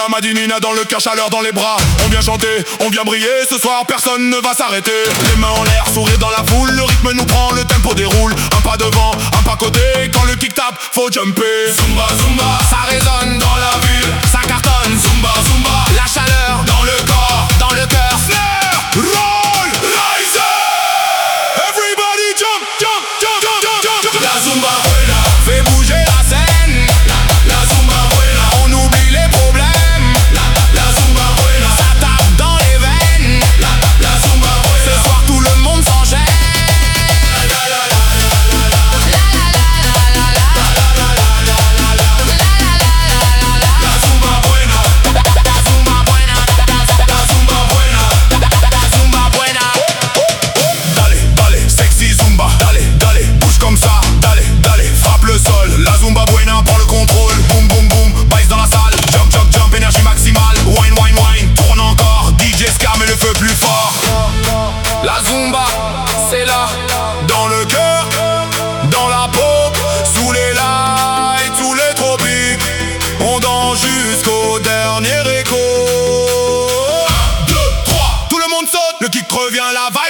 Nina, Madinina dans le cœur, chaleur dans les bras. On vient chanter, on vient briller, ce soir personne ne va s'arrêter. Les mains en l'air, sourire dans la foule, le rythme nous prend, le tempo déroule. Un pas devant, un pas côté, quand le kick tape, faut jumper. Zumba, zumba, ça résonne dans la ville, ça cartonne. Zumba, zumba, la chaleur dans le corps, dans le cœur. Snare, roll, rise up. Everybody jump, jump, jump, jump, jump, jump. La zumba buena fait bouger la scène. La zumba buena, on oublie les problèmes. La zumba buena, ça tape dans les veines. La zumba buena, ce soir tout le monde s'enchaîne. La zumba buena prend le contrôle, boum boum boum, baisse dans la salle, jump jump jump, énergie maximale, wine wine wine, tourne encore, DJ Ska met le feu plus fort. La zumba, c'est là, dans le cœur, dans la peau, sous les lights, sous les tropiques, on danse jusqu'au dernier écho. 1, 2, 3, tout le monde saute, le kick revient, la vague